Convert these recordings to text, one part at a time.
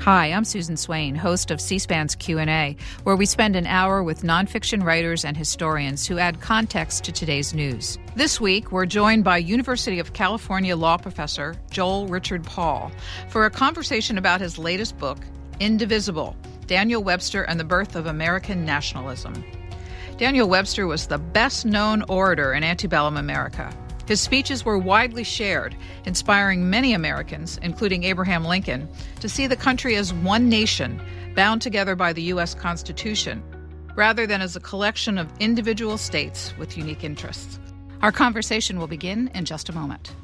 Hi, I'm Susan Swain, host of C-SPAN's Q&A, where we spend an hour with nonfiction writers and historians who add context to today's news. This week, we're joined by University of California law professor Joel Richard Paul for a conversation about his latest book, Indivisible, Daniel Webster and the Birth of American Nationalism. Daniel Webster was the best-known orator in antebellum America. His speeches were widely shared, inspiring many Americans, including Abraham Lincoln, to see the country as one nation, bound together by the U.S. Constitution, rather than as a collection of individual states with unique interests. Our conversation will begin in just a moment.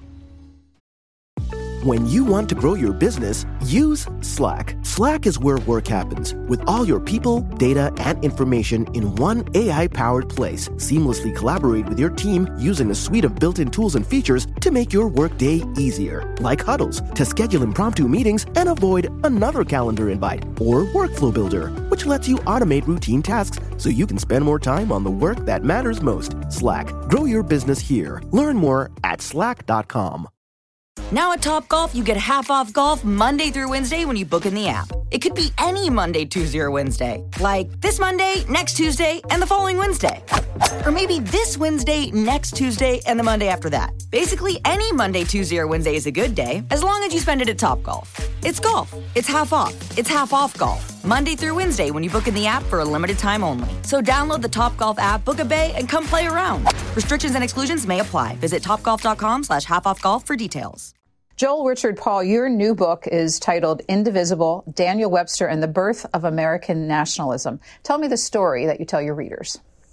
When you want to grow your business, use Slack. Slack is where work happens, with all your people, data, and information in one AI-powered place. Seamlessly collaborate with your team using a suite of built-in tools and features to make your workday easier, like Huddles to schedule impromptu meetings and avoid another calendar invite, or Workflow Builder, which lets you automate routine tasks so you can spend more time on the work that matters most. Slack. Grow your business here. Learn more at slack.com. Now at Topgolf, you get half off golf Monday through Wednesday when you book in the app. It could be any Monday, Tuesday, or Wednesday. Like this Monday, next Tuesday, and the following Wednesday. Or maybe this Wednesday, next Tuesday, and the Monday after that. Basically, any Monday, Tuesday, or Wednesday is a good day, as long as you spend it at Topgolf. It's golf. It's half off. It's half off golf. Monday through Wednesday when you book in the app for a limited time only. So download the Topgolf app, book a bay, and come play around. Restrictions and exclusions may apply. Visit topgolf.com/halfoffgolf for details. Joel Richard Paul, your new book is titled Indivisible, Daniel Webster and the Birth of American Nationalism. Tell me the story that you tell your readers.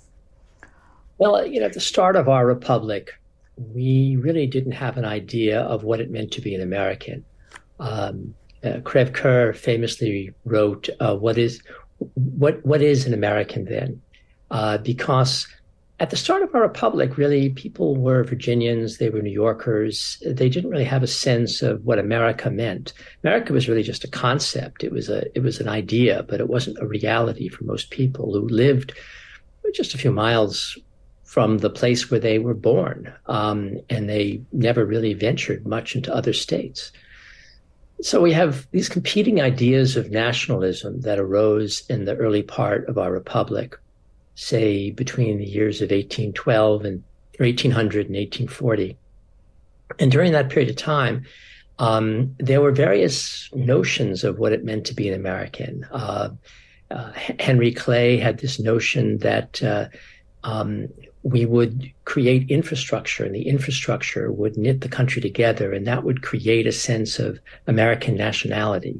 Well, at the start of our republic, we really didn't have an idea of what it meant to be an American. Crève Coeur famously wrote, what is an American then? Because at the start of our republic, really, people were Virginians, they were New Yorkers. They didn't really have a sense of what America meant. America was really just a concept. It was an idea, but it wasn't a reality for most people who lived just a few miles from the place where they were born. And they never really ventured much into other states. So we have these competing ideas of nationalism that arose in the early part of our republic, say between the years of 1812 and 1800 and 1840. And during that period of time, there were various notions of what it meant to be an American. Henry Clay had this notion that we would create infrastructure, and the infrastructure would knit the country together, and that would create a sense of American nationality.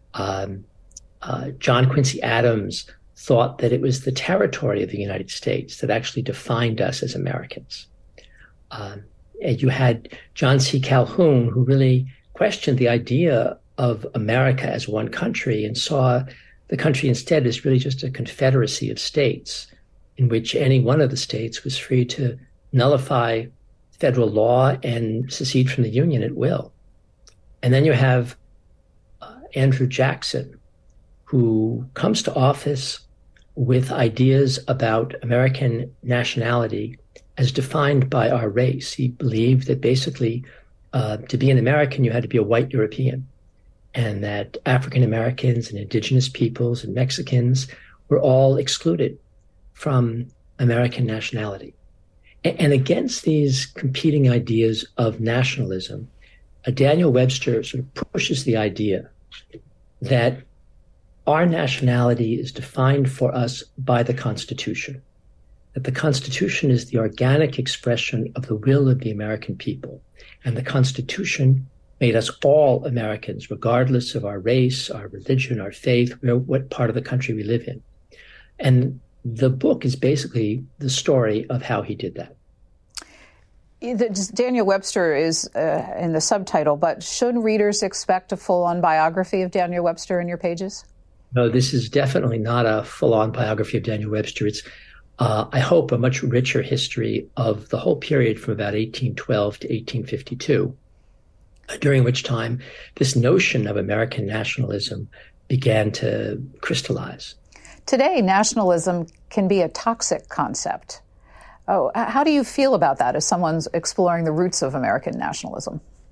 John Quincy Adams thought that it was the territory of the United States that actually defined us as Americans. And you had John C. Calhoun, who really questioned the idea of America as one country and saw the country instead as really just a confederacy of states in which any one of the states was free to nullify federal law and secede from the Union at will. And then you have Andrew Jackson, who comes to office with ideas about American nationality as defined by our race. He believed that basically to be an American, you had to be a white European, and that African Americans and indigenous peoples and Mexicans were all excluded from American nationality. And against these competing ideas of nationalism, Daniel Webster sort of pushes the idea that our nationality is defined for us by the Constitution, that the Constitution is the organic expression of the will of the American people. And the Constitution made us all Americans, regardless of our race, our religion, our faith, what part of the country we live in. And the book is basically the story of how he did that. Daniel Webster is in the subtitle, but should readers expect a full-on biography of Daniel Webster in your pages? No, this is definitely not a full-on biography of Daniel Webster. It's, I hope, a much richer history of the whole period from about 1812 to 1852, during which time this notion of American nationalism began to crystallize. Today, nationalism can be a toxic concept. How do you feel about that as someone's exploring the roots of American nationalism?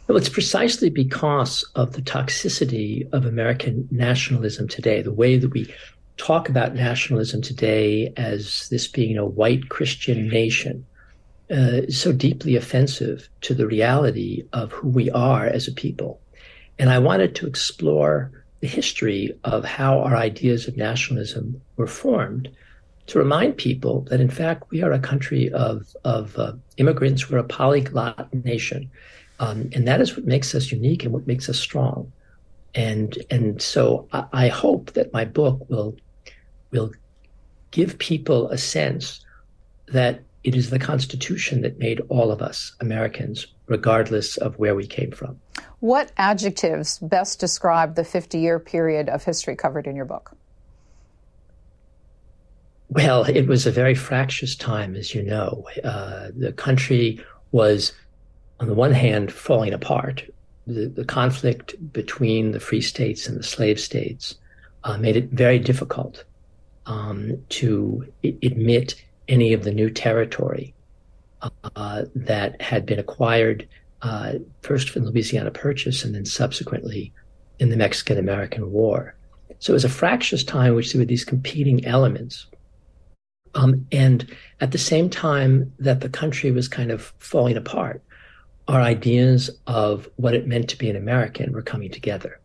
Well, it's precisely because of the toxicity of American nationalism today, the way that we talk about nationalism today as this being a white Christian nation, so deeply offensive to the reality of who we are as a people. And I wanted to explore the history of how our ideas of nationalism were formed, to remind people that, in fact, we are a country of immigrants. We're a polyglot nation. And that is what makes us unique and what makes us strong. And so I hope that my book will give people a sense that it is the Constitution that made all of us Americans, regardless of where we came from. What adjectives best describe the 50-year period of history covered in your book? Well, it was a very fractious time, as you know. The country was, on the one hand, falling apart. The conflict between the free states and the slave states made it very difficult to admit any of the new territory that had been acquired first from the Louisiana Purchase and then subsequently in the Mexican-American War. So it was a fractious time in which there were these competing elements. And at the same time that the country was kind of falling apart, our ideas of what it meant to be an American were coming together.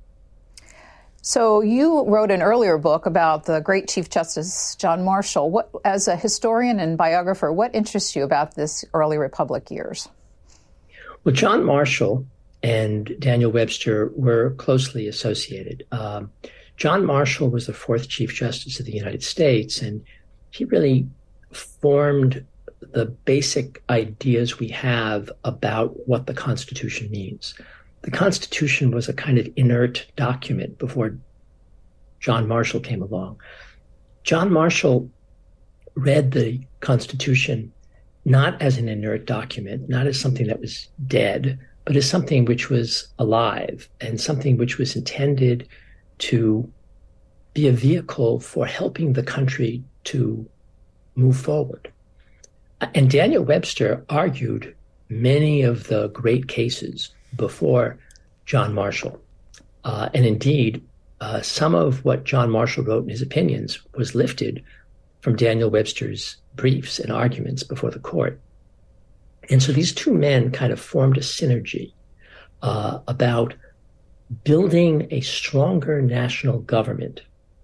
So you wrote an earlier book about the great Chief Justice John Marshall. As a historian and biographer, what interests you about this early Republic years? Well, John Marshall and Daniel Webster were closely associated. John Marshall was the fourth Chief Justice of the United States, and he really formed the basic ideas we have about what the Constitution means. The Constitution was a kind of inert document before John Marshall came along. John Marshall read the Constitution not as an inert document, not as something that was dead, but as something which was alive and something which was intended to be a vehicle for helping the country to move forward. And Daniel Webster argued many of the great cases before John Marshall. And indeed, some of what John Marshall wrote in his opinions was lifted from Daniel Webster's briefs and arguments before the court. And so these two men kind of formed a synergy about building a stronger national government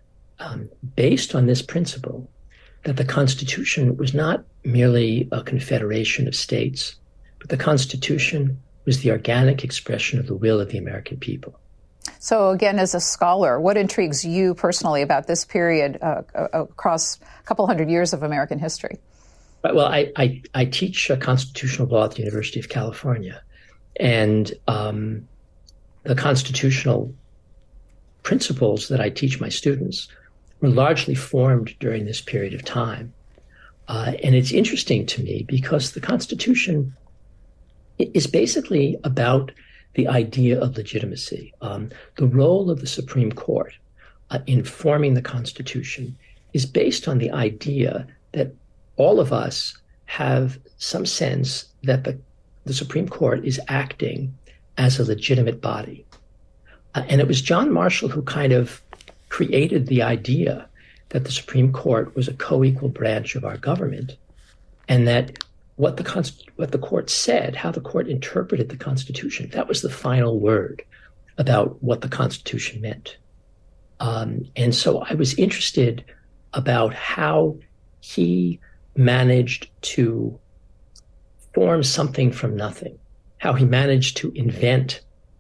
based on this principle that the Constitution was not merely a confederation of states, but the Constitution was the organic expression of the will of the American people. So again, as a scholar, what intrigues you personally about this period across a couple hundred years of American history? Well, I teach constitutional law at the University of California, and the constitutional principles that I teach my students were largely formed during this period of time. And it's interesting to me because the Constitution is basically about the idea of legitimacy. The role of the Supreme Court in forming the Constitution is based on the idea that all of us have some sense that the Supreme Court is acting as a legitimate body. And it was John Marshall who kind of created the idea that the Supreme Court was a co-equal branch of our government, and that what the court said, how the court interpreted the Constitution, that was the final word about what the Constitution meant. And so I was interested about how he managed to form something from nothing, how he managed to invent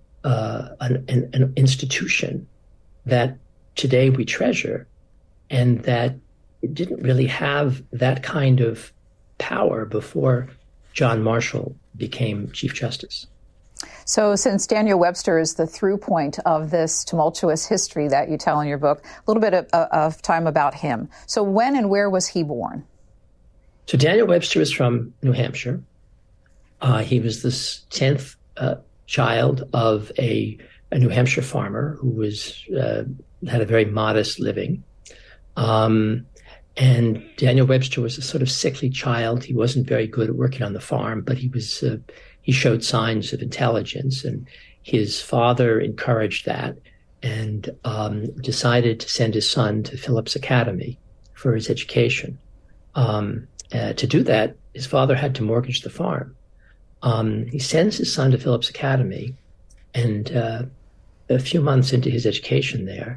an institution that today we treasure and that didn't really have that kind of power before John Marshall became Chief Justice. So since Daniel Webster is the through point of this tumultuous history that you tell in your book, a little bit of time about him. So when and where was he born? So Daniel Webster is from New Hampshire. He was the 10th child of a New Hampshire farmer who had a very modest living. And Daniel Webster was a sort of sickly child. He wasn't very good at working on the farm, but he showed signs of intelligence, and his father encouraged that and decided to send his son to Phillips Academy for his education. To do that, his father had to mortgage the farm. He sends his son to Phillips Academy, and a few months into his education there,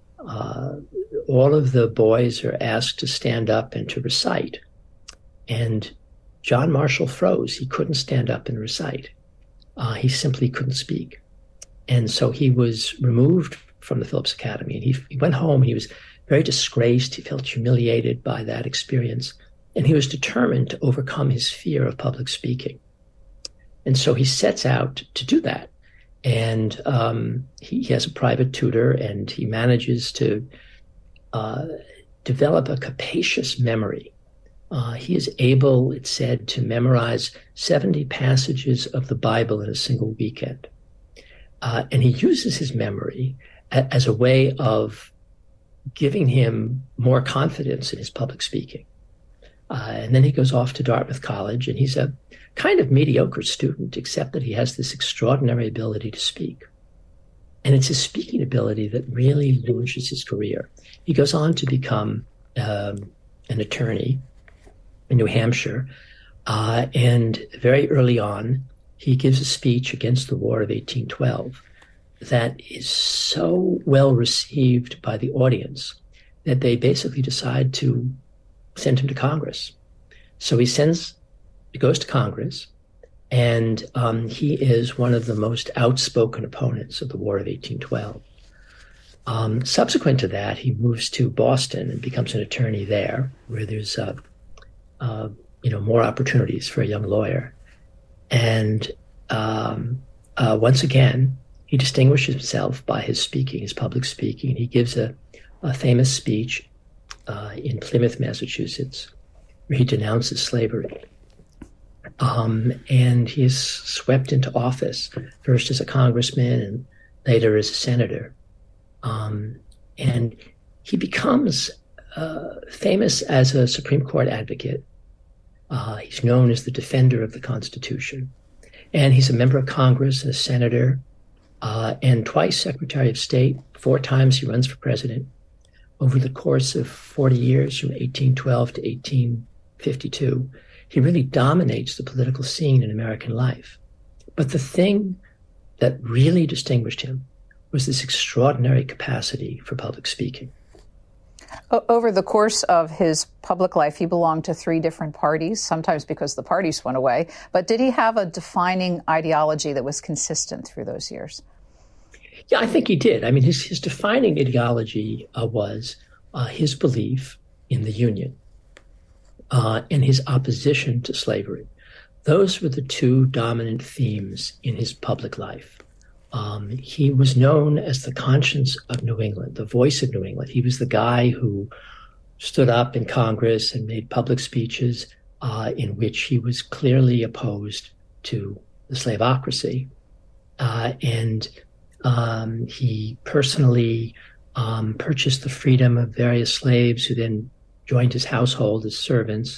all of the boys are asked to stand up and to recite. And John Marshall froze. He couldn't stand up and recite. He simply couldn't speak. And so he was removed from the Phillips Academy. And he went home. He was very disgraced. He felt humiliated by that experience. And he was determined to overcome his fear of public speaking. And so he sets out to do that. And he has a private tutor, and he manages to develop a capacious memory. He is able, it's said, to memorize 70 passages of the Bible in a single weekend. And he uses his memory as a way of giving him more confidence in his public speaking. And then he goes off to Dartmouth College, and he's a kind of mediocre student, except that he has this extraordinary ability to speak. And it's his speaking ability that really launches his career. He goes on to become an attorney in New Hampshire. And very early on, he gives a speech against the War of 1812 that is so well received by the audience that they basically decide to send him to Congress. So he goes to Congress, and he is one of the most outspoken opponents of the War of 1812. Subsequent to that, he moves to Boston and becomes an attorney there, where there's more opportunities for a young lawyer. And once again, he distinguishes himself by his speaking, his public speaking. He gives a famous speech in Plymouth, Massachusetts, where he denounces slavery. And he is swept into office, first as a congressman and later as a senator. And he becomes famous as a Supreme Court advocate. He's known as the defender of the Constitution. And he's a member of Congress and a senator, and twice Secretary of State. 4 times he runs for president. Over the course of 40 years, from 1812 to 1852, he really dominates the political scene in American life. But the thing that really distinguished him was this extraordinary capacity for public speaking. Over the course of his public life, he belonged to 3 different parties, sometimes because the parties went away. But did he have a defining ideology that was consistent through those years? Yeah, I think he did. I mean, his defining ideology was his belief in the Union and his opposition to slavery. Those were the 2 dominant themes in his public life. He was known as the conscience of New England, the voice of New England. He was the guy who stood up in Congress and made public speeches in which he was clearly opposed to the slaveocracy. And he personally purchased the freedom of various slaves who then joined his household as servants.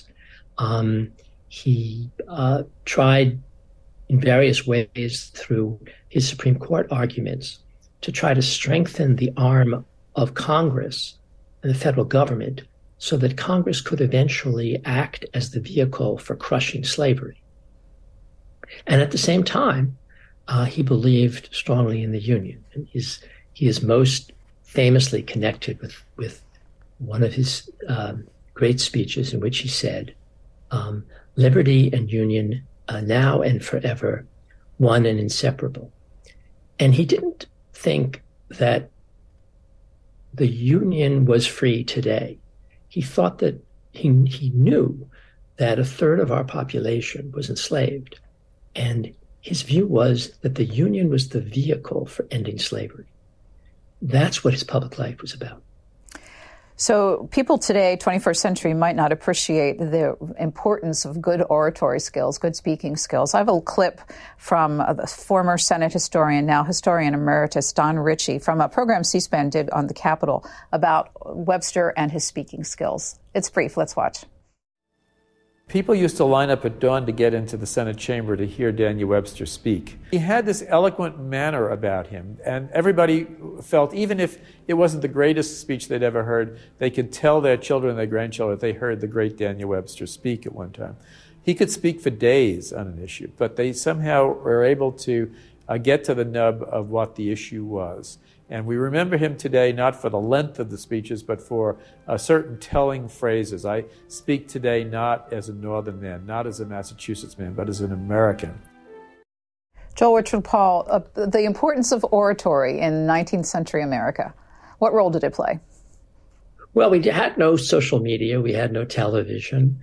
He tried in various ways through his Supreme Court arguments to try to strengthen the arm of Congress and the federal government so that Congress could eventually act as the vehicle for crushing slavery. And at the same time, he believed strongly in the Union. And he is most famously connected with one of his great speeches in which he said, liberty and union now and forever, one and inseparable. And he didn't think that the Union was free today. He thought that he knew that 1/3 of our population was enslaved. And his view was that the Union was the vehicle for ending slavery. That's what his public life was about. So people today, 21st century, might not appreciate the importance of good oratory skills, good speaking skills. I have a clip from the former Senate historian, now historian emeritus, Don Ritchie, from a program C-SPAN did on the Capitol about Webster and his speaking skills. It's brief. Let's watch. People used to line up at dawn to get into the Senate chamber to hear Daniel Webster speak. He had this eloquent manner about him, and everybody felt, even if it wasn't the greatest speech they'd ever heard, they could tell their children and their grandchildren they heard the great Daniel Webster speak at one time. He could speak for days on an issue, but they somehow were able to get to the nub of what the issue was. And we remember him today not for the length of the speeches, but for certain telling phrases. I speak today not as a Northern man, not as a Massachusetts man, but as an American. Joel Richard Paul, the importance of oratory in 19th century America. What role did it play? Well, we had no social media. We had no television.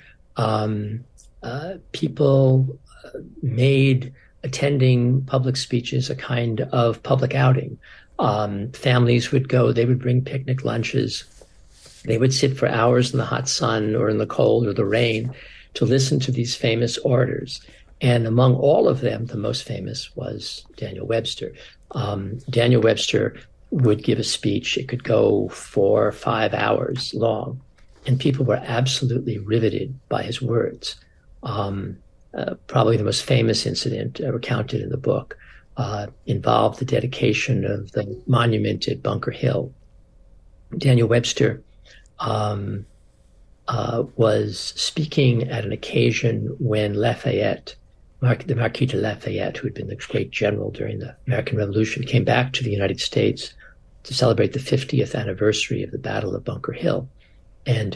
People made attending public speeches a kind of public outing. Families would go, they would bring picnic lunches. They would sit for hours in the hot sun or in the cold or the rain to listen to these famous orators. And among all of them, the most famous was Daniel Webster. Daniel Webster would give a speech. It could go 4 or 5 hours long, and people were absolutely riveted by his words. Probably the most famous incident recounted in the book involved the dedication of the monument at Bunker Hill. Daniel Webster was speaking at an occasion when Lafayette, the Marquis de Lafayette, who had been the great general during the American Revolution, came back to the United States to celebrate the 50th anniversary of the Battle of Bunker Hill. And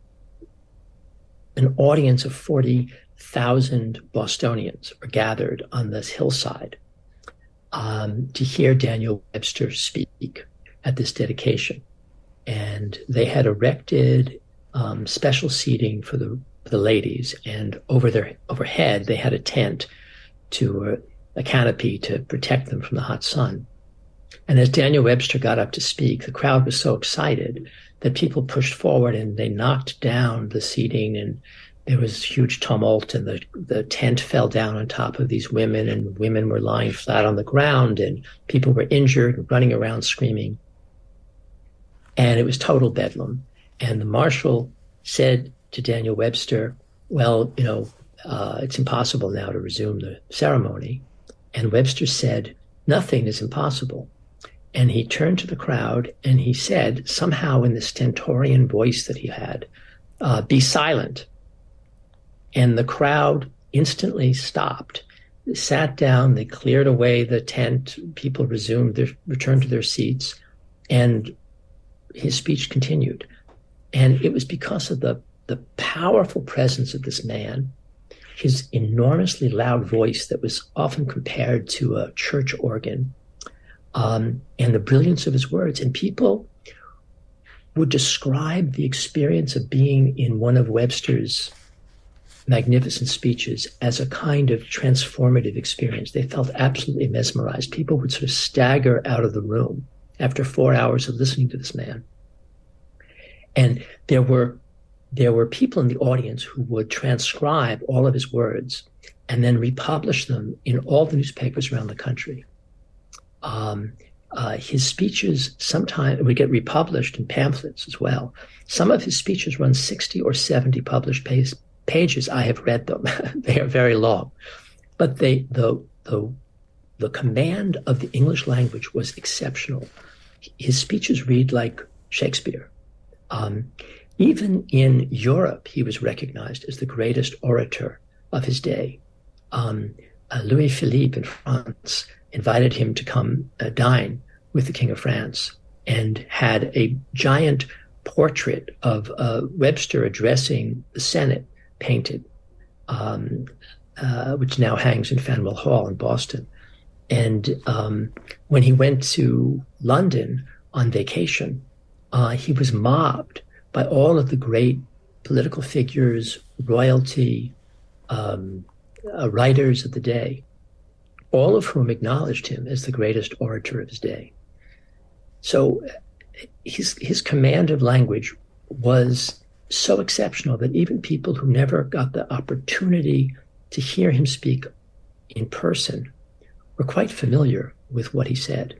an audience of 40,000 Bostonians were gathered on this hillside to hear Daniel Webster speak at this dedication. And they had erected special seating for the ladies, and overhead they had a tent to a canopy to protect them from the hot sun. And as Daniel Webster got up to speak, the crowd was so excited that people pushed forward and they knocked down the seating, and there was huge tumult, and the tent fell down on top of these women, and women were lying flat on the ground, and people were injured and running around screaming. And it was total bedlam. And the marshal said to Daniel Webster, well, it's impossible now to resume the ceremony. And Webster said, nothing is impossible. And he turned to the crowd and he said, somehow in this stentorian voice that he had, be silent. And the crowd instantly stopped. They sat down, they cleared away the tent, people returned to their seats, and his speech continued. And it was because of the powerful presence of this man, his enormously loud voice that was often compared to a church organ, and the brilliance of his words. And people would describe the experience of being in one of Webster's magnificent speeches as a kind of transformative experience. They felt absolutely mesmerized. People would sort of stagger out of the room after 4 hours of listening to this man. And there were people in the audience who would transcribe all of his words and then republish them in all the newspapers around the country. His speeches sometimes would get republished in pamphlets as well. Some of his speeches run 60 or 70 published pages. I have read them. They are very long. But the command of the English language was exceptional. His speeches read like Shakespeare. Even in Europe, he was recognized as the greatest orator of his day. Louis Philippe in France invited him to come dine with the King of France and had a giant portrait of Webster addressing the Senate painted, which now hangs in Faneuil Hall in Boston. And when he went to London on vacation, he was mobbed by all of the great political figures, royalty, writers of the day, all of whom acknowledged him as the greatest orator of his day. So his command of language was so exceptional that even people who never got the opportunity to hear him speak in person were quite familiar with what he said.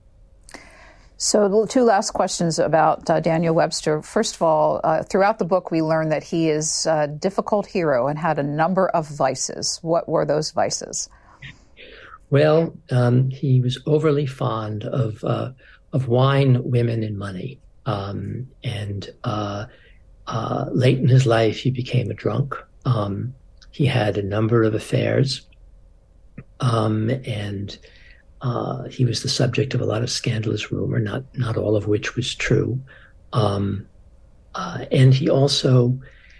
So 2 last questions about Daniel Webster. First of all, throughout the book, we learn that he is a difficult hero and had a number of vices. What were those vices? Well, he was overly fond of wine, women, and money. And late in his life, he became a drunk. He had a number of affairs, and he was the subject of a lot of scandalous rumor, not all of which was true. And he also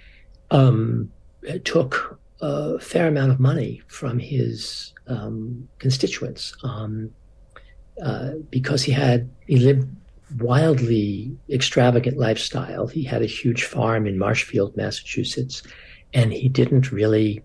took a fair amount of money from his constituents because he lived wildly extravagant lifestyle. He had a huge farm in Marshfield, Massachusetts, and he didn't really.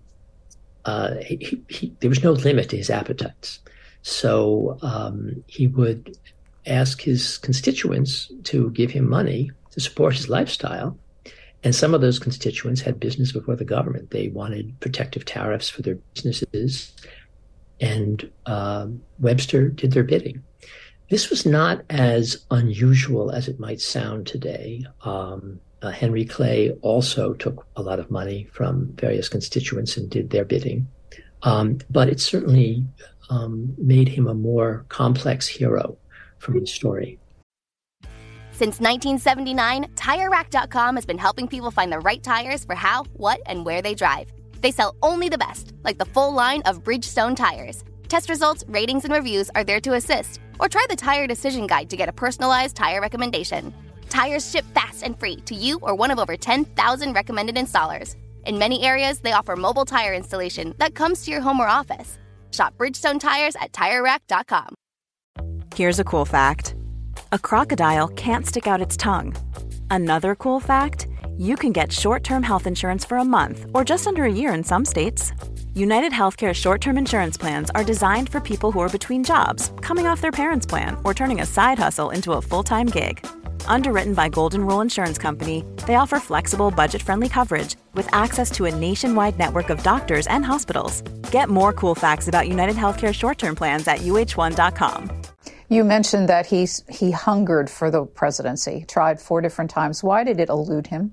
There was no limit to his appetites. So he would ask his constituents to give him money to support his lifestyle. And some of those constituents had business before the government. They wanted protective tariffs for their businesses. And Webster did their bidding. This was not as unusual as it might sound today. Henry Clay also took a lot of money from various constituents and did their bidding. But it certainly made him a more complex hero from his story. Since 1979, TireRack.com has been helping people find the right tires for how, what, and where they drive. They sell only the best, like the full line of Bridgestone tires. Test results, ratings, and reviews are there to assist. Or try the Tire Decision Guide to get a personalized tire recommendation. Tires ship fast and free to you or one of over 10,000 recommended installers. In many areas, they offer mobile tire installation that comes to your home or office. Shop Bridgestone tires at TireRack.com. Here's a cool fact. A crocodile can't stick out its tongue. Another cool fact, you can get short-term health insurance for a month or just under a year in some states. United Healthcare short-term insurance plans are designed for people who are between jobs, coming off their parents' plan, or turning a side hustle into a full-time gig. Underwritten by Golden Rule Insurance Company, they offer flexible, budget-friendly coverage with access to a nationwide network of doctors and hospitals. Get more cool facts about United Healthcare short-term plans at uh1.com. You mentioned that he hungered for the presidency, tried 4 different times. Why did it elude him?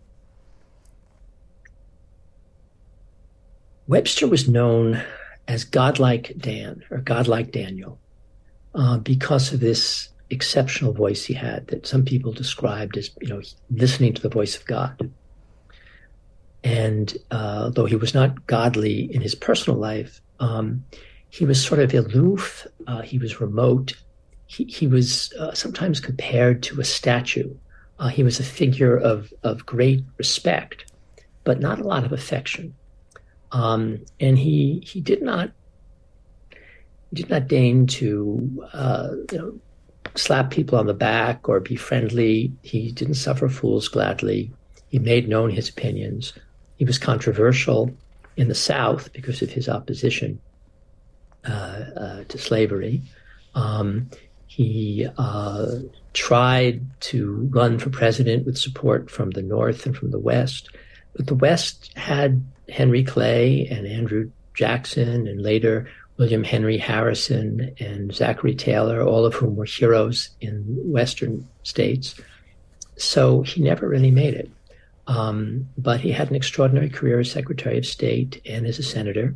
Webster was known as Godlike Dan or Godlike Daniel because of this exceptional voice he had that some people described as, listening to the voice of God. And though he was not godly in his personal life, he was sort of aloof. He was remote. He was sometimes compared to a statue. He was a figure of great respect, but not a lot of affection. And he did not deign to slap people on the back or be friendly. He didn't suffer fools gladly. He made known his opinions. He was controversial in the South because of his opposition to slavery. He tried to run for president with support from the North and from the West, but the West had Henry Clay and Andrew Jackson and later William Henry Harrison and Zachary Taylor, all of whom were heroes in Western states. So he never really made it. But he had an extraordinary career as Secretary of State and as a senator.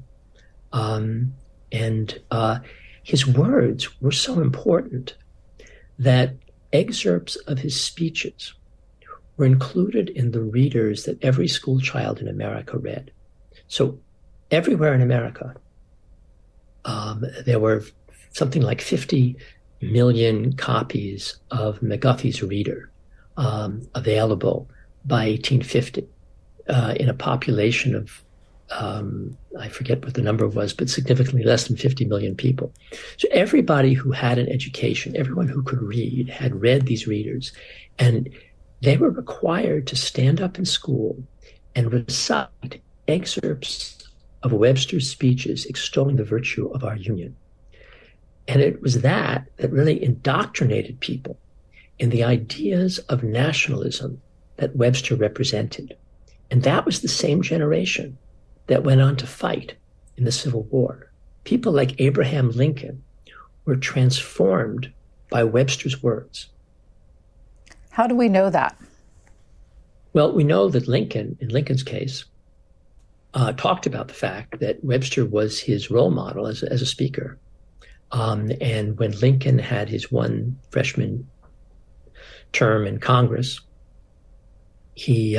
His words were so important that excerpts of his speeches were included in the readers that every school child in America read. So everywhere in America, there were something like 50 million copies of McGuffey's Reader available by 1850 in a population of I forget what the number was, but significantly less than 50 million people. So everybody who had an education, everyone who could read, had read these readers, and they were required to stand up in school and recite excerpts of Webster's speeches extolling the virtue of our Union. And it was that really indoctrinated people in the ideas of nationalism that Webster represented. And that was the same generation that went on to fight in the Civil War. People like Abraham Lincoln were transformed by Webster's words. How do we know that? Well, we know that Lincoln, in Lincoln's case, talked about the fact that Webster was his role model as a speaker. And when Lincoln had his one freshman term in Congress, he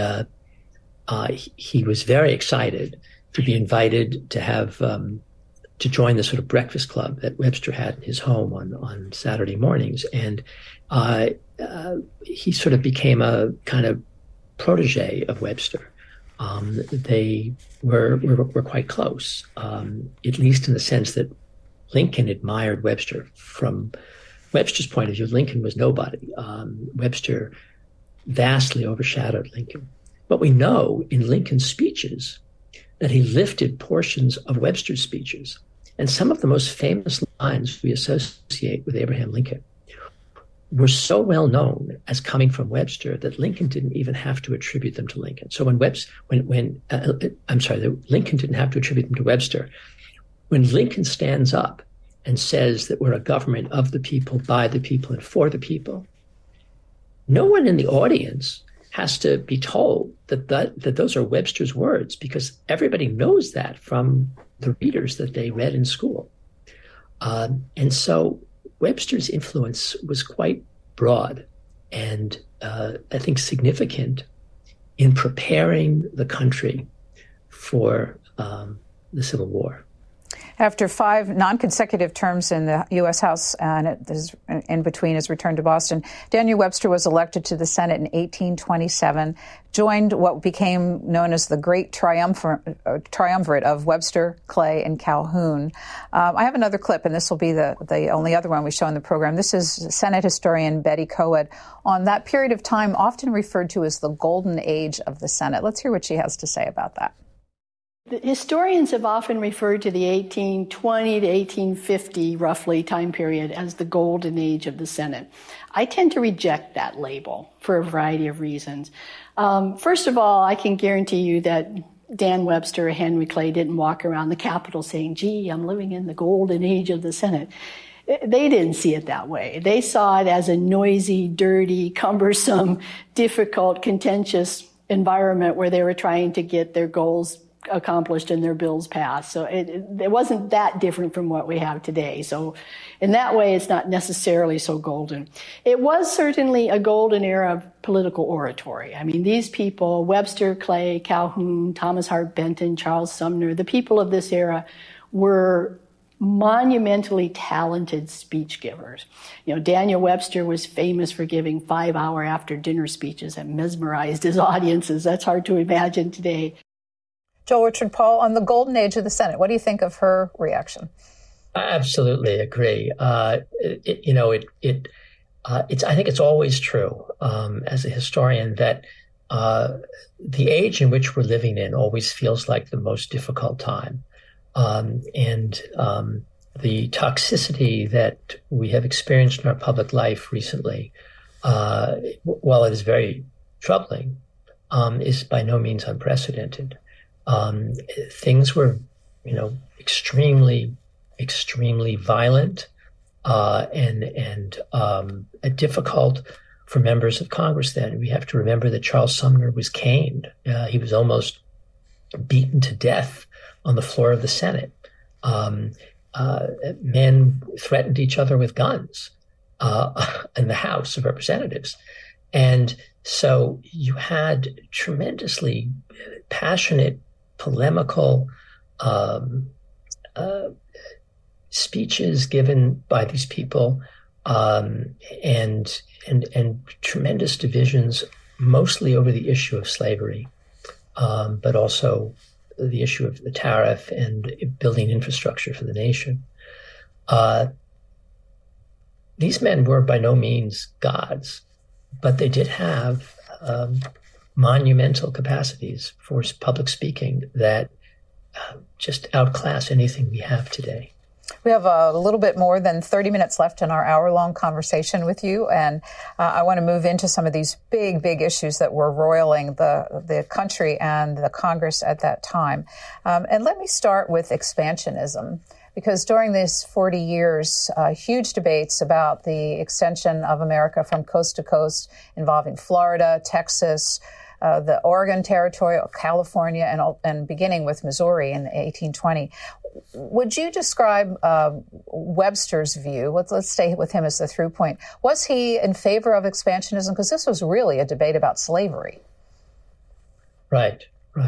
was very excited to be invited to have to join the sort of breakfast club that Webster had in his home on Saturday mornings, and he sort of became a kind of protege of Webster. They were quite close, at least in the sense that Lincoln admired Webster. From Webster's point of view, Lincoln was nobody. Webster vastly overshadowed Lincoln. But we know in Lincoln's speeches that he lifted portions of Webster's speeches. And some of the most famous lines we associate with Abraham Lincoln were so well known as coming from Webster that Lincoln didn't even have to attribute them to Lincoln. So Lincoln didn't have to attribute them to Webster. When Lincoln stands up and says that we're a government of the people, by the people, and for the people, no one in the audience has to be told that those are Webster's words, because everybody knows that from the readers that they read in school. And so Webster's influence was quite broad and I think significant in preparing the country for the Civil War. After 5 non-consecutive terms in the U.S. House and in between his return to Boston, Daniel Webster was elected to the Senate in 1827, joined what became known as the Great Triumvirate of Webster, Clay, and Calhoun. I have another clip, and this will be the only other one we show in the program. This is Senate historian Betty Coed on that period of time often referred to as the Golden Age of the Senate. Let's hear what she has to say about that. The historians have often referred to the 1820 to 1850, roughly, time period as the golden age of the Senate. I tend to reject that label for a variety of reasons. First of all, I can guarantee you that Dan Webster or Henry Clay didn't walk around the Capitol saying, gee, I'm living in the golden age of the Senate. They didn't see it that way. They saw it as a noisy, dirty, cumbersome, difficult, contentious environment where they were trying to get their goals accomplished and their bills passed. So it wasn't that different from what we have today. So in that way, it's not necessarily so golden. It was certainly a golden era of political oratory. I mean, these people, Webster, Clay, Calhoun, Thomas Hart Benton, Charles Sumner, the people of this era were monumentally talented speech givers. You know, Daniel Webster was famous for giving 5-hour after dinner speeches that mesmerized his audiences. That's hard to imagine today. Joel Richard Paul, on the golden age of the Senate, what do you think of her reaction? I absolutely agree. I think it's always true as a historian that the age in which we're living in always feels like the most difficult time. And the toxicity that we have experienced in our public life recently, while it is very troubling, is by no means unprecedented. Things were, extremely, extremely violent and difficult for members of Congress then. We have to remember that Charles Sumner was caned. He was almost beaten to death on the floor of the Senate. Men threatened each other with guns in the House of Representatives. And so you had tremendously passionate, polemical speeches given by these people, and tremendous divisions, mostly over the issue of slavery, but also the issue of the tariff and building infrastructure for the nation. These men were by no means gods, but they did have monumental capacities for public speaking that just outclass anything we have today. We have a little bit more than 30 minutes left in our hour-long conversation with you, and I want to move into some of these big issues that were roiling the country and the Congress at that time. And let me start with expansionism, because during these 40 years, huge debates about the extension of America from coast to coast involving Florida, Texas, the Oregon Territory, California, and beginning with Missouri in 1820. Would you describe Webster's view? Let's stay with him as the through point. Was he in favor of expansionism? Because this was really a debate about slavery. Right.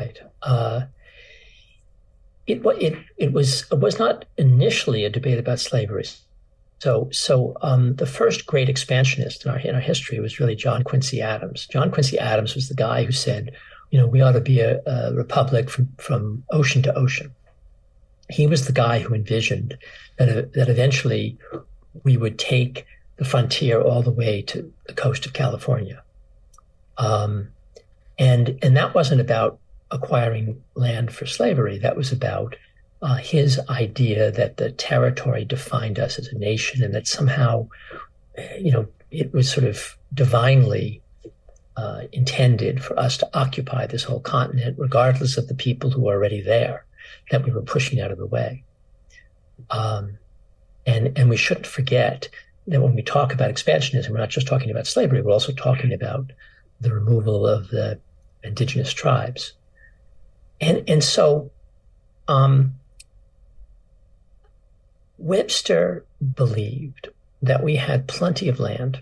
It was not initially a debate about slavery. So the first great expansionist in our history was really John Quincy Adams. John Quincy Adams was the guy who said, we ought to be a republic from ocean to ocean. He was the guy who envisioned that eventually we would take the frontier all the way to the coast of California. And that wasn't about acquiring land for slavery. That was about his idea that the territory defined us as a nation, and that somehow, it was sort of divinely intended for us to occupy this whole continent, regardless of the people who were already there, that we were pushing out of the way. And we shouldn't forget that when we talk about expansionism, we're not just talking about slavery, we're also talking about the removal of the indigenous tribes. And so Webster believed that we had plenty of land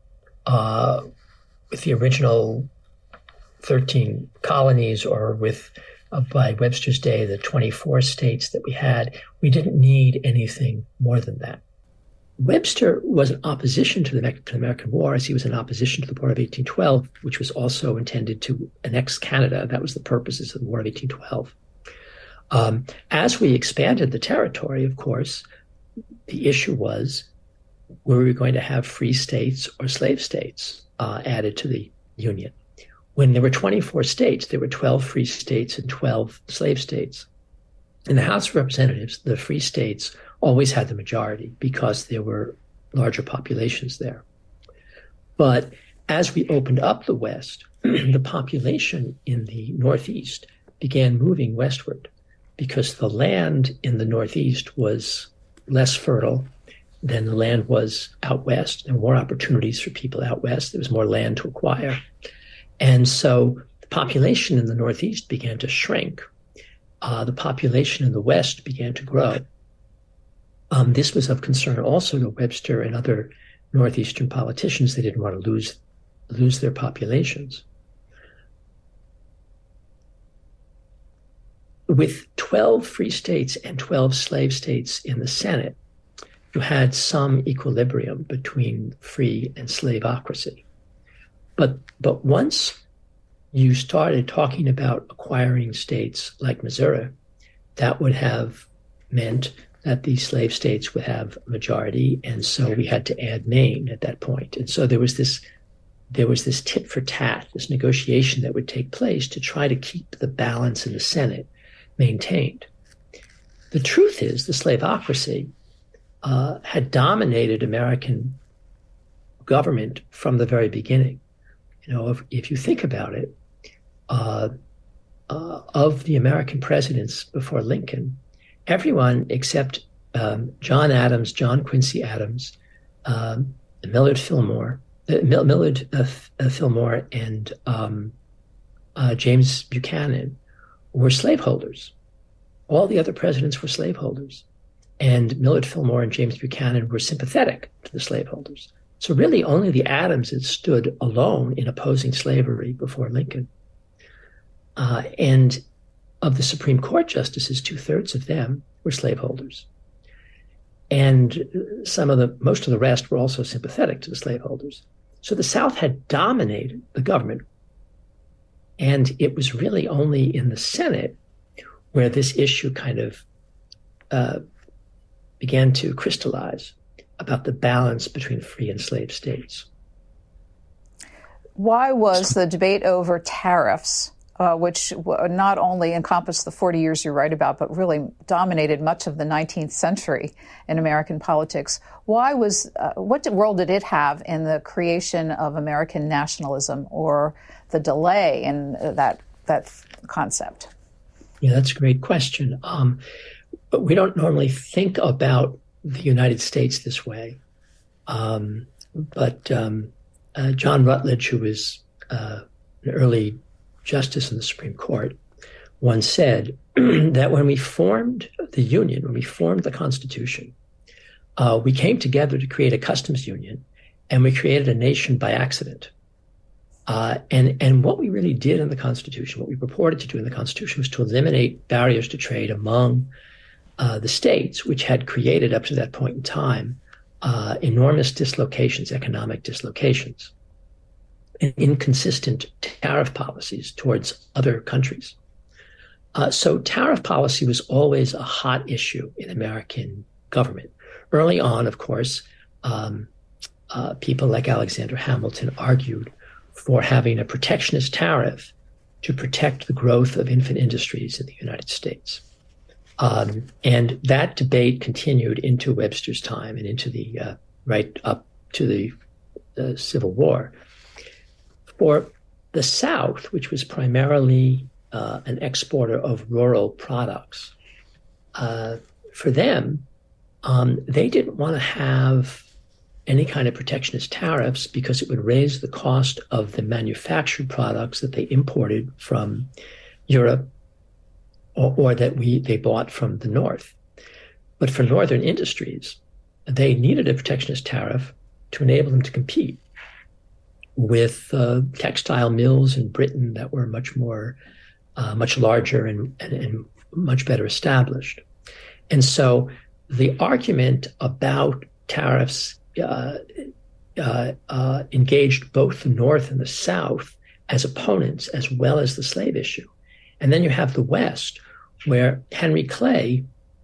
with the original 13 colonies, or with, by Webster's day, the 24 states that we had. We didn't need anything more than that. Webster was in opposition to the Mexican-American War, as he was in opposition to the War of 1812, which was also intended to annex Canada. That was the purposes of the War of 1812. As we expanded the territory, of course, the issue was, were we going to have free states or slave states added to the Union? When there were 24 states, there were 12 free states and 12 slave states. In the House of Representatives, the free states always had the majority because there were larger populations there. But as we opened up the West, the population in the Northeast began moving westward because the land in the Northeast was less fertile than the land was out West. There were more opportunities for people out West. There was more land to acquire. And so the population in the Northeast began to shrink. The population in the West began to grow. This was of concern also to Webster and other Northeastern politicians. They didn't want to lose their populations. With 12 free states and 12 slave states in the Senate, you had some equilibrium between free and slaveocracy. But once you started talking about acquiring states like Missouri, that would have meant that the slave states would have a majority, and so we had to add Maine at that point. And so there was this tit for tat, this negotiation that would take place to try to keep the balance in the Senate maintained. The truth is, the slaveocracy had dominated American government from the very beginning. If you think about it, of the American presidents before Lincoln, everyone except John Adams, John Quincy Adams, Millard Fillmore, and James Buchanan were slaveholders. All the other presidents were slaveholders. And Millard Fillmore and James Buchanan were sympathetic to the slaveholders. So really only the Adamses stood alone in opposing slavery before Lincoln. And of the Supreme Court justices, 2/3 of them were slaveholders. And most of the rest were also sympathetic to the slaveholders. So the South had dominated the government. And it was really only in the Senate where this issue kind of began to crystallize about the balance between free and slave states. Why was the debate over tariffs which not only encompassed the 40 years you write about, but really dominated much of the 19th century in American politics. What role did it have in the creation of American nationalism, or the delay in that concept? Yeah, that's a great question. But we don't normally think about the United States this way. But John Rutledge, who was an early justice in the Supreme Court, once said that when we formed the Union, when we formed the Constitution, we came together to create a customs union, and we created a nation by accident. And what we really did in the Constitution, what we purported to do in the Constitution, was to eliminate barriers to trade among the states, which had created up to that point in time enormous dislocations, economic dislocations, and inconsistent tariff policies towards other countries. So tariff policy was always a hot issue in American government. Early on, of course, people like Alexander Hamilton argued for having a protectionist tariff to protect the growth of infant industries in the United States. And that debate continued into Webster's time and into the right up to the Civil War. For the South, which was primarily an exporter of rural products, for them, they didn't want to have any kind of protectionist tariffs because it would raise the cost of the manufactured products that they imported from Europe or that they bought from the North. But for Northern industries, they needed a protectionist tariff to enable them to compete with textile mills in Britain that were much larger and much better established. And so the argument about tariffs engaged both the North and the South as opponents, as well as the slave issue. And then you have the West, where Henry Clay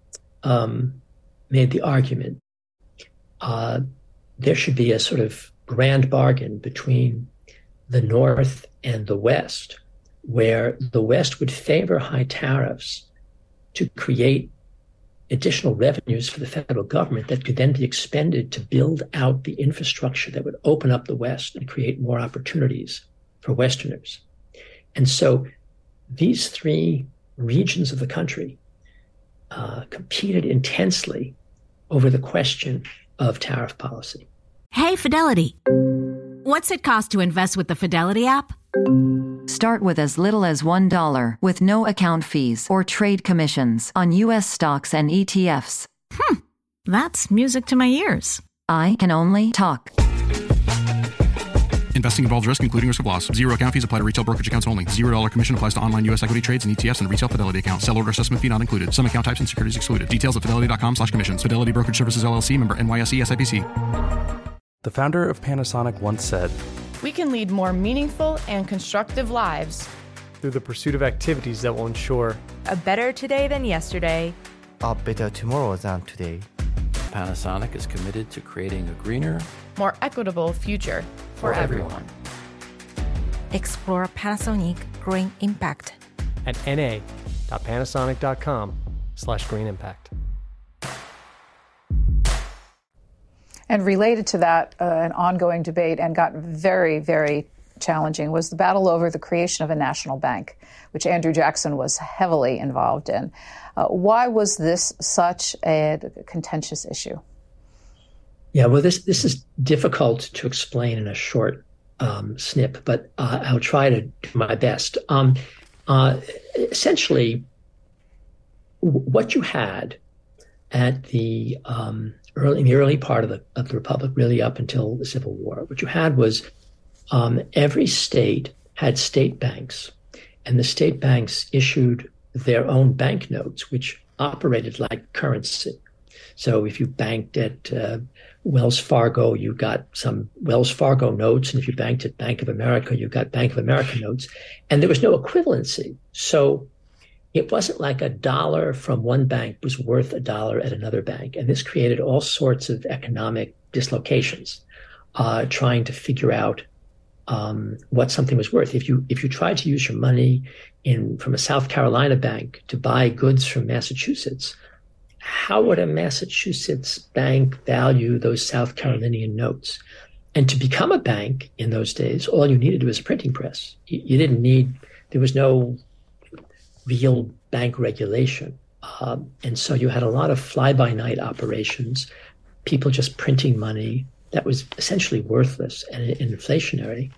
made the argument there should be a sort of grand bargain between the North and the West, where the West would favor high tariffs to create additional revenues for the federal government that could then be expended to build out the infrastructure that would open up the West and create more opportunities for Westerners. And so these three regions of the country competed intensely over the question of tariff policy. Hey, Fidelity. What's it cost to invest with the Fidelity app? Start with as little as $1 with no account fees or trade commissions on U.S. stocks and ETFs. That's music to my ears. I can only talk. Investing involves risk, including risk of loss. Zero account fees apply to retail brokerage accounts only. $0 commission applies to online U.S. equity trades and ETFs and retail Fidelity account. Sell order assessment fee not included. Some account types and securities excluded. Details at fidelity.com/commissions. Fidelity Brokerage Services, LLC, member NYSE SIPC. The founder of Panasonic once said, "We can lead more meaningful and constructive lives through the pursuit of activities that will ensure a better today than yesterday, a better tomorrow than today." Panasonic is committed to creating a greener, more equitable future for everyone. Explore Panasonic Green Impact at na.panasonic.com/green impact. And related to that, an ongoing debate and got very, very challenging was the battle over the creation of a national bank, which Andrew Jackson was heavily involved in. Why was this such a contentious issue? Yeah, well, this is difficult to explain in a short snip, but I'll try to do my best. Essentially, what you had at the early part of the Republic, really up until the Civil War, what you had was every state had state banks, and the state banks issued their own banknotes, which operated like currency. So if you banked at Wells Fargo, you got some Wells Fargo notes. And if you banked at Bank of America, you got Bank of America notes. And there was no equivalency. So it wasn't like $1 from one bank was worth $1 at another bank. And this created all sorts of economic dislocations, trying to figure out what something was worth. If you tried to use your money from a South Carolina bank to buy goods from Massachusetts, how would a Massachusetts bank value those South Carolinian notes? And to become a bank in those days, all you needed was a printing press. You didn't need, there was no real bank regulation. And so you had a lot of fly-by-night operations, people just printing money that was essentially worthless and inflationary.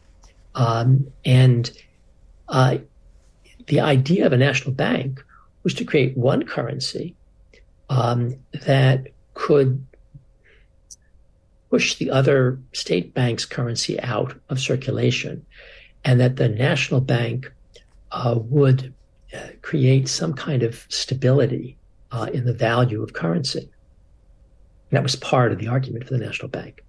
The idea of a national bank was to create one currency that could push the other state bank's currency out of circulation, and that the national bank would create some kind of stability in the value of currency. And that was part of the argument for the national bank.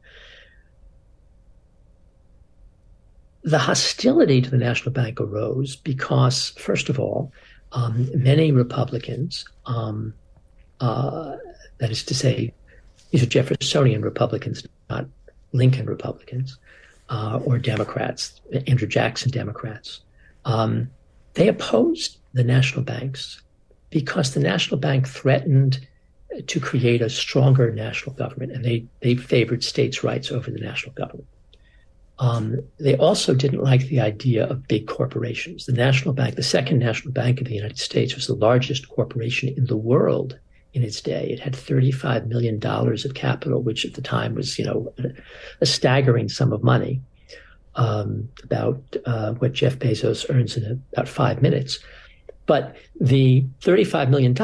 The hostility to the national bank arose because, first of all, many Republicans, that is to say, these are Jeffersonian Republicans, not Lincoln Republicans, or Democrats, Andrew Jackson Democrats. They opposed the national banks because the national bank threatened to create a stronger national government, and they favored states' rights over the national government. They also didn't like the idea of big corporations. The national bank, the second national bank of the United States, was the largest corporation in the world in its day. It had $35 million of capital, which at the time was, a staggering sum of money, about what Jeff Bezos earns in about 5 minutes. But the $35 million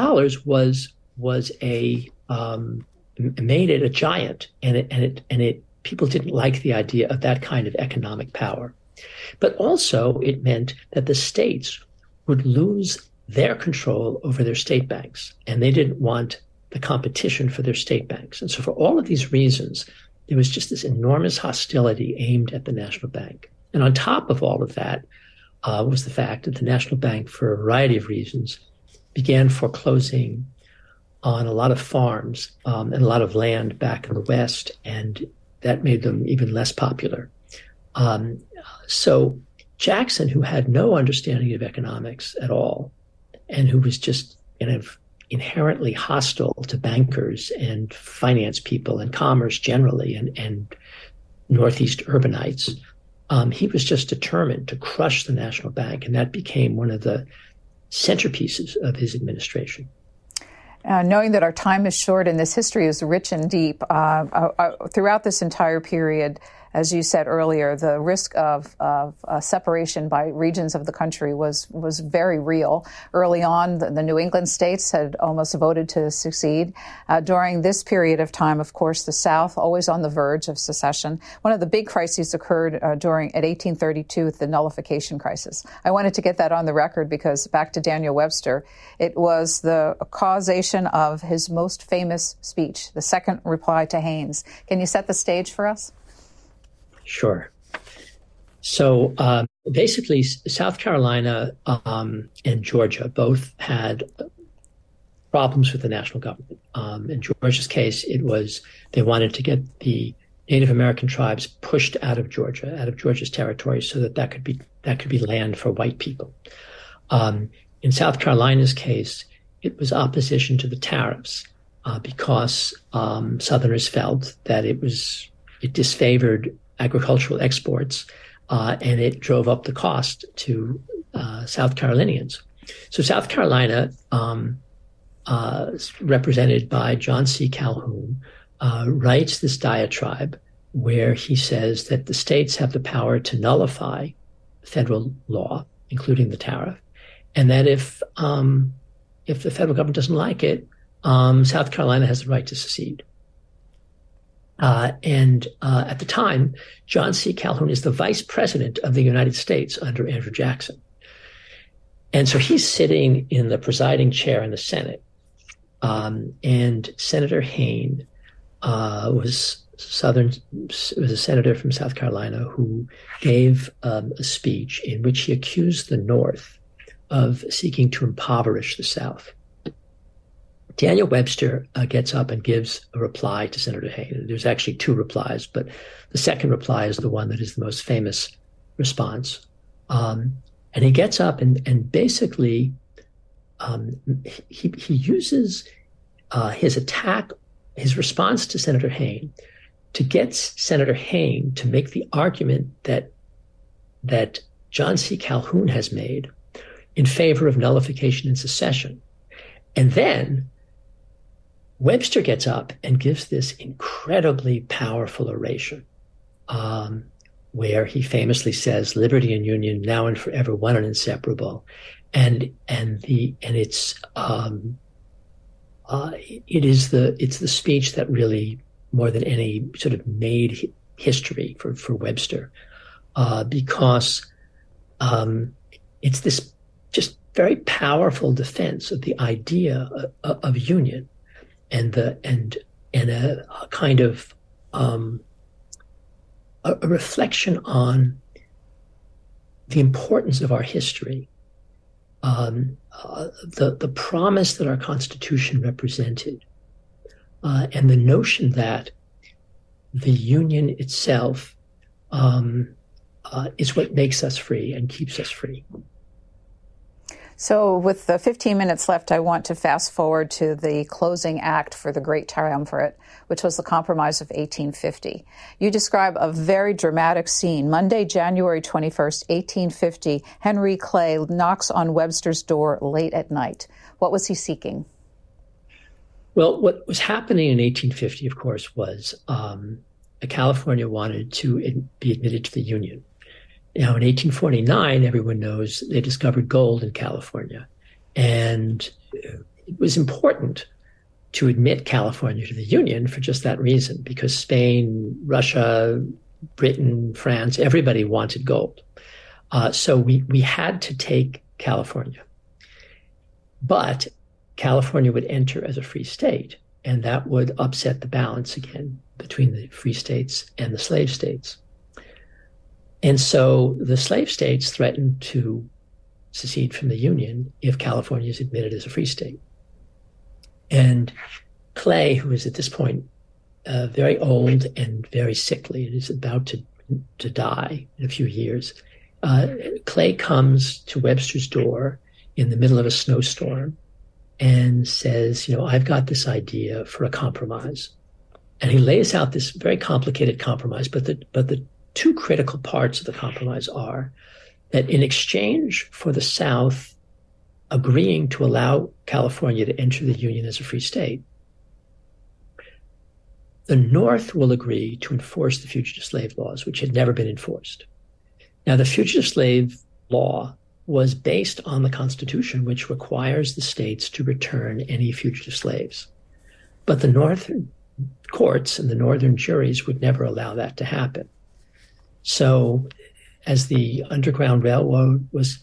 made it a giant, and people didn't like the idea of that kind of economic power. But also it meant that the states would lose their control over their state banks, and they didn't want the competition for their state banks. And so for all of these reasons, there was just this enormous hostility aimed at the national bank. And on top of all of that was the fact that the national bank, for a variety of reasons, began foreclosing on a lot of farms and a lot of land back in the West, and that made them even less popular. So Jackson, who had no understanding of economics at all, and who was just kind of inherently hostile to bankers and finance people and commerce generally, and Northeast urbanites, he was just determined to crush the national bank, and that became one of the centerpieces of his administration. Knowing that our time is short and this history is rich and deep, throughout this entire period, as you said earlier, the risk of separation by regions of the country was very real. Early on, the New England states had almost voted to secede. During this period of time, of course, the South, always on the verge of secession. One of the big crises occurred at 1832 with the nullification crisis. I wanted to get that on the record because, back to Daniel Webster, it was the causation of his most famous speech, the second reply to Haynes. Can you set the stage for us? Sure. So basically, South Carolina and Georgia both had problems with the national government. In Georgia's case, it was they wanted to get the Native American tribes pushed out of Georgia's territory, so that could be land for white people. In South Carolina's case, it was opposition to the tariffs because Southerners felt that it disfavored agricultural exports, and it drove up the cost to South Carolinians. So South Carolina, represented by John C. Calhoun, writes this diatribe where he says that the states have the power to nullify federal law, including the tariff, and that if the federal government doesn't like it, South Carolina has the right to secede. And at the time, John C. Calhoun is the vice president of the United States under Andrew Jackson. And so he's sitting in the presiding chair in the Senate. And Senator Hayne was a senator from South Carolina who gave a speech in which he accused the North of seeking to impoverish the South. Daniel Webster gets up and gives a reply to Senator Hayne. There's actually two replies, but the second reply is the one that is the most famous response. And he gets up and basically he uses his response to Senator Hayne to get Senator Hayne to make the argument that John C. Calhoun has made in favor of nullification and secession. And then Webster gets up and gives this incredibly powerful oration, where he famously says, "Liberty and union, now and forever, one and inseparable," it's the speech that really, more than any, sort of made history for Webster, because it's this just very powerful defense of the idea of union, and a kind of a reflection on the importance of our history, the promise that our Constitution represented, and the notion that the Union itself is what makes us free and keeps us free. So with the 15 minutes left, I want to fast forward to the closing act for the Great Triumvirate, which was the Compromise of 1850. You describe a very dramatic scene. Monday, January 21st, 1850, Henry Clay knocks on Webster's door late at night. What was he seeking? Well, what was happening in 1850, of course, was California wanted to be admitted to the Union. Now, in 1849, everyone knows they discovered gold in California. And it was important to admit California to the Union for just that reason, because Spain, Russia, Britain, France, everybody wanted gold. So we had to take California. But California would enter as a free state, and that would upset the balance again between the free states and the slave states. And so the slave states threatened to secede from the Union if California is admitted as a free state. And Clay, who is at this point very old and very sickly and is about to die in a few years, Clay comes to Webster's door in the middle of a snowstorm and says, I've got this idea for a compromise. And he lays out this very complicated compromise, but the two critical parts of the compromise are that in exchange for the South agreeing to allow California to enter the Union as a free state, the North will agree to enforce the fugitive slave laws, which had never been enforced. Now, the fugitive slave law was based on the Constitution, which requires the states to return any fugitive slaves. But the Northern courts and the Northern juries would never allow that to happen. So as the Underground Railroad was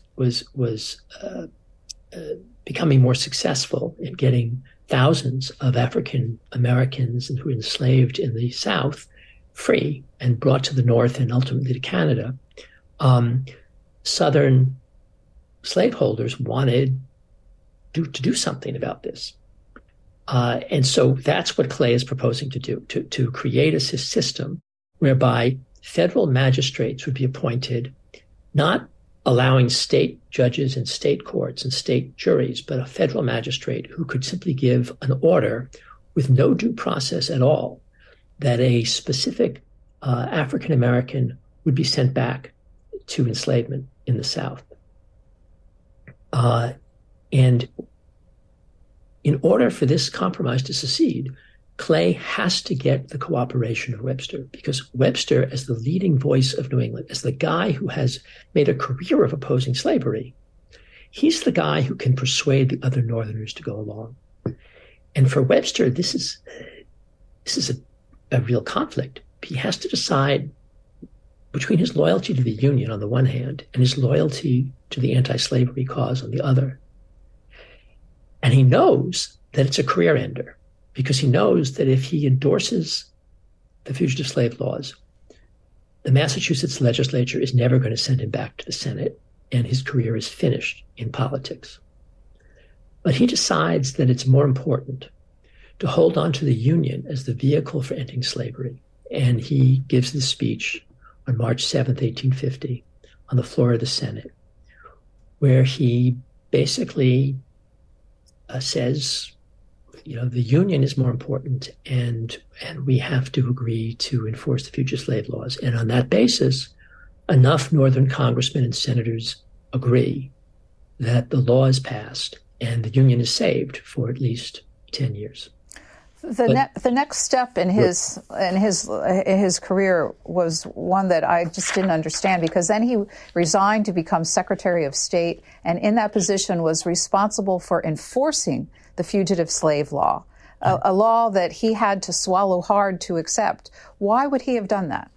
becoming more successful in getting thousands of African Americans who were enslaved in the South free and brought to the North and ultimately to Canada, Southern slaveholders wanted to do something about this. And so that's what Clay is proposing to do, to create a system whereby federal magistrates would be appointed, not allowing state judges and state courts and state juries, but a federal magistrate who could simply give an order with no due process at all that a specific African American would be sent back to enslavement in the South. And in order for this compromise to succeed, Clay has to get the cooperation of Webster, because Webster, as the leading voice of New England, as the guy who has made a career of opposing slavery, he's the guy who can persuade the other Northerners to go along. And for Webster, this is a real conflict. He has to decide between his loyalty to the Union on the one hand and his loyalty to the anti-slavery cause on the other. And he knows that it's a career ender, because he knows that if he endorses the fugitive slave laws, the Massachusetts legislature is never going to send him back to the Senate, and his career is finished in politics. But he decides that it's more important to hold on to the Union as the vehicle for ending slavery. And he gives this speech on March 7th, 1850, on the floor of the Senate, where he basically says, the Union is more important, and we have to agree to enforce the fugitive slave laws. And on that basis, enough Northern congressmen and senators agree that the law is passed and the Union is saved for at least 10 years. The next step in his career was one that I just didn't understand, because then he resigned to become Secretary of State, and in that position was responsible for enforcing the fugitive slave law, a law that he had to swallow hard to accept. Why would he have done that?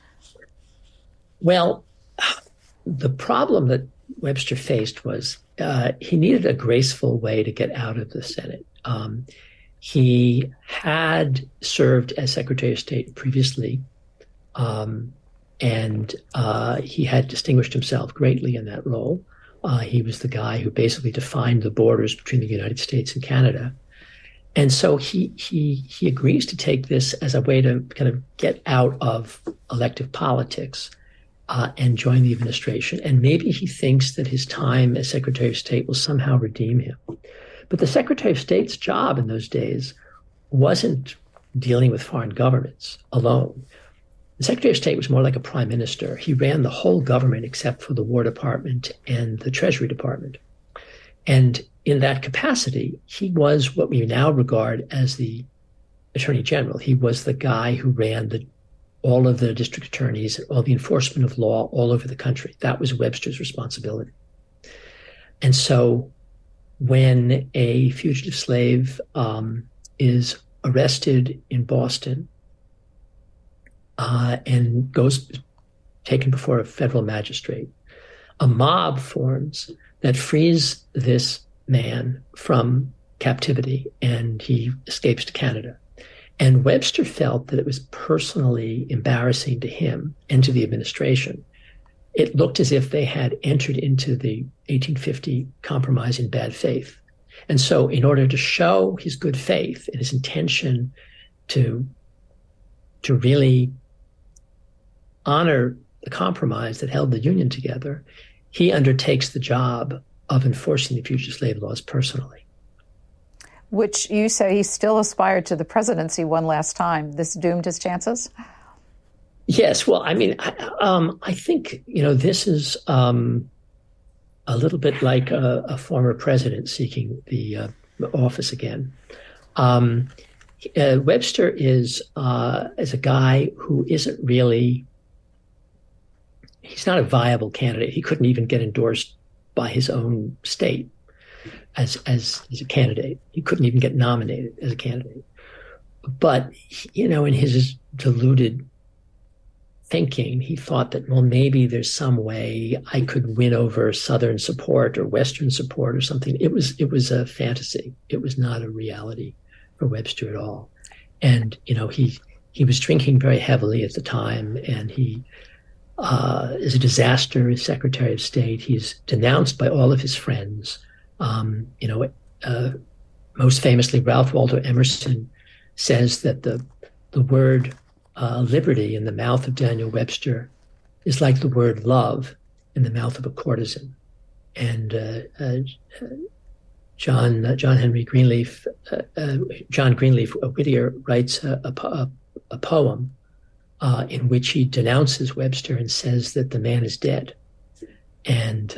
Well, the problem that Webster faced was he needed a graceful way to get out of the Senate. He had served as Secretary of State previously, and he had distinguished himself greatly in that role. He was the guy who basically defined the borders between the United States and Canada. And so he agrees to take this as a way to kind of get out of elective politics and join the administration. And maybe he thinks that his time as Secretary of State will somehow redeem him. But the Secretary of State's job in those days wasn't dealing with foreign governments alone. The Secretary of State was more like a prime minister. He ran the whole government except for the War Department and the Treasury Department. And in that capacity, he was what we now regard as the Attorney General. He was the guy who ran all of the district attorneys and all the enforcement of law all over the country. That was Webster's responsibility. And so when a fugitive slave is arrested in Boston and taken before a federal magistrate, a mob forms that frees this man from captivity, and he escapes to Canada. And Webster felt that it was personally embarrassing to him and to the administration. It looked as if they had entered into the 1850 compromise in bad faith. And so in order to show his good faith and his intention to really honor the compromise that held the Union together, he undertakes the job of enforcing the fugitive slave laws personally. Which you say he still aspired to the presidency one last time. This doomed his chances? Yes. Well, I mean, I think, this is a little bit like a former president seeking the office again. Webster is a guy who isn't really, he's not a viable candidate. He couldn't even get endorsed by his own state as a candidate. He couldn't even get nominated as a candidate. But, in his deluded thinking, he thought that, well, maybe there's some way I could win over Southern support or Western support or something. It was a fantasy. It was not a reality for Webster at all. And, he was drinking very heavily at the time, and he is a disaster as Secretary of State. He's denounced by all of his friends. Most famously, Ralph Waldo Emerson says that the word liberty in the mouth of Daniel Webster is like the word love in the mouth of a courtesan. And John Greenleaf Whittier writes a poem in which he denounces Webster and says that the man is dead. And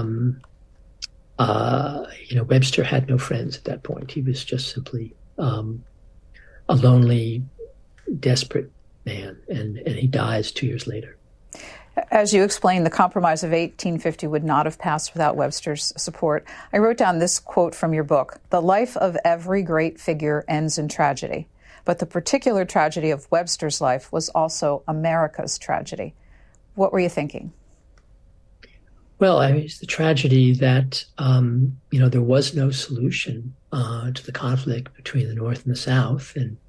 Webster had no friends at that point. He was just simply a lonely, desperate man, and he dies 2 years later. As you explained, the Compromise of 1850 would not have passed without Webster's support. I wrote down this quote from your book: "The life of every great figure ends in tragedy, but the particular tragedy of Webster's life was also America's tragedy." What were you thinking? Well, it's the tragedy that, there was no solution to the conflict between the North and the South, and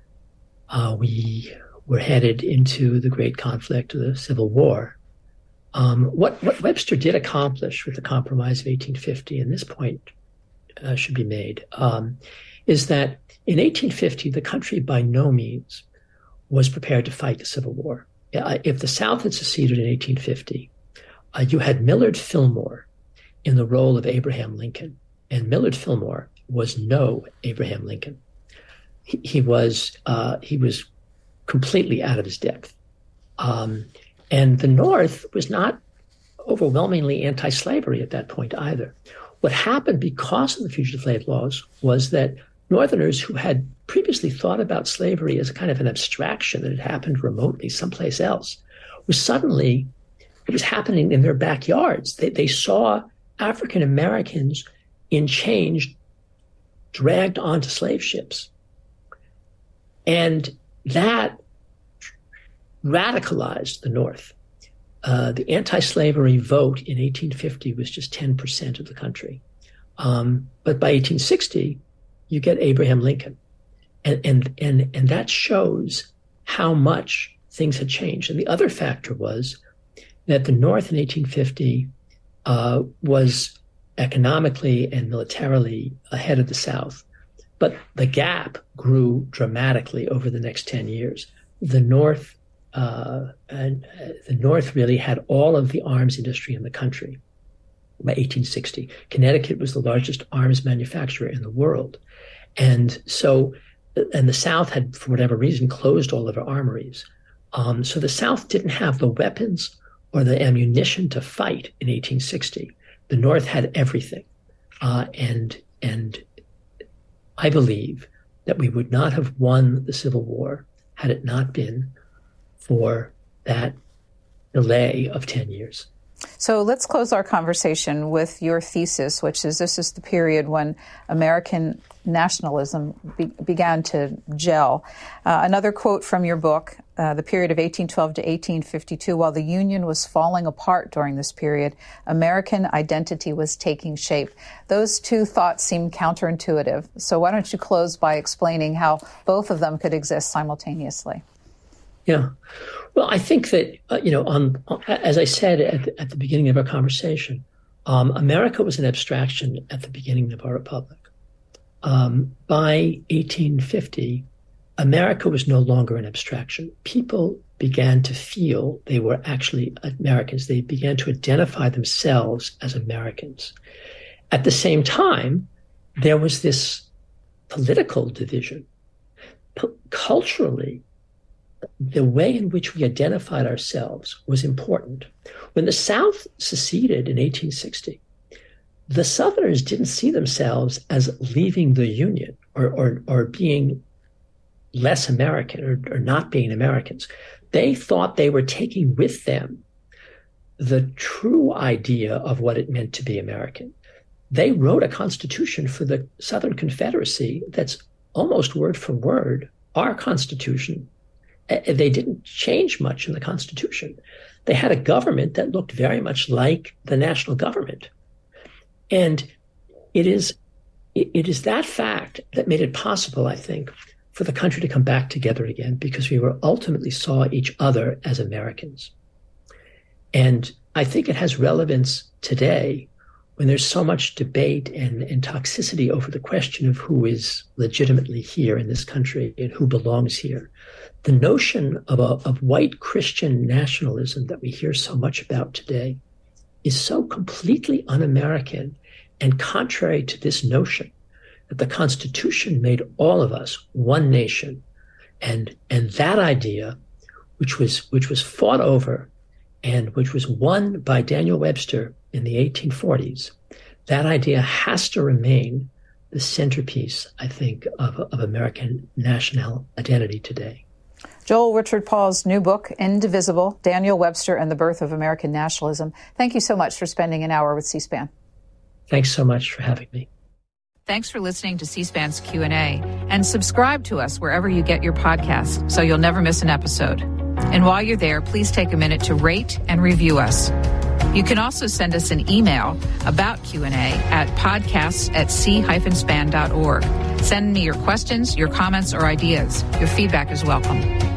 we were headed into the great conflict of the Civil War. What Webster did accomplish with the Compromise of 1850, and this point should be made, is that in 1850, the country by no means was prepared to fight the Civil War. If the South had seceded in 1850, you had Millard Fillmore in the role of Abraham Lincoln. And Millard Fillmore was no Abraham Lincoln. He was completely out of his depth. And the North was not overwhelmingly anti-slavery at that point either. What happened because of the fugitive slave laws was that Northerners who had previously thought about slavery as a kind of an abstraction that had happened remotely someplace else, it was happening in their backyards. They saw African Americans in chains dragged onto slave ships. And that radicalized the North. The anti-slavery vote in 1850 was just 10% of the country. But by 1860, you get Abraham Lincoln. And that shows how much things had changed. And the other factor was that the North in 1850 was economically and militarily ahead of the South. But the gap grew dramatically over the next 10 years. The North really had all of the arms industry in the country by 1860. Connecticut was the largest arms manufacturer in the world. And the South had, for whatever reason, closed all of our armories. So the South didn't have the weapons or the ammunition to fight in 1860. The North had everything. And I believe that we would not have won the Civil War had it not been for that delay of 10 years. So let's close our conversation with your thesis, which is this is the period when American nationalism began to gel. Another quote from your book, the period of 1812 to 1852, while the Union was falling apart during this period, American identity was taking shape. Those two thoughts seem counterintuitive. So why don't you close by explaining how both of them could exist simultaneously? Yeah. Well, I think that, as I said at the beginning of our conversation, America was an abstraction at the beginning of our republic. By 1850, America was no longer an abstraction. People began to feel they were actually Americans. They began to identify themselves as Americans. At the same time, there was this political division. Culturally, the way in which we identified ourselves was important. When the South seceded in 1860, the Southerners didn't see themselves as leaving the Union or being less American or not being Americans. They thought they were taking with them the true idea of what it meant to be American. They wrote a constitution for the Southern Confederacy that's almost word for word our Constitution. They didn't change much in the Constitution. They had a government that looked very much like the national government. And it is that fact that made it possible, I think, for the country to come back together again, because we were ultimately saw each other as Americans. And I think it has relevance today when there's so much debate and toxicity over the question of who is legitimately here in this country and who belongs here. The notion of white Christian nationalism that we hear so much about today is so completely un-American and contrary to this notion that the Constitution made all of us one nation. And that idea, which was fought over and which was won by Daniel Webster in the 1840s, that idea has to remain the centerpiece, I think, of American national identity today. Joel Richard Paul's new book, Indivisible, Daniel Webster and the Birth of American Nationalism. Thank you so much for spending an hour with C-SPAN. Thanks so much for having me. Thanks for listening to C-SPAN's Q&A, and subscribe to us wherever you get your podcasts so you'll never miss an episode. And while you're there, please take a minute to rate and review us. You can also send us an email about Q&A at podcasts@c-span.org. Send me your questions, your comments, or ideas. Your feedback is welcome.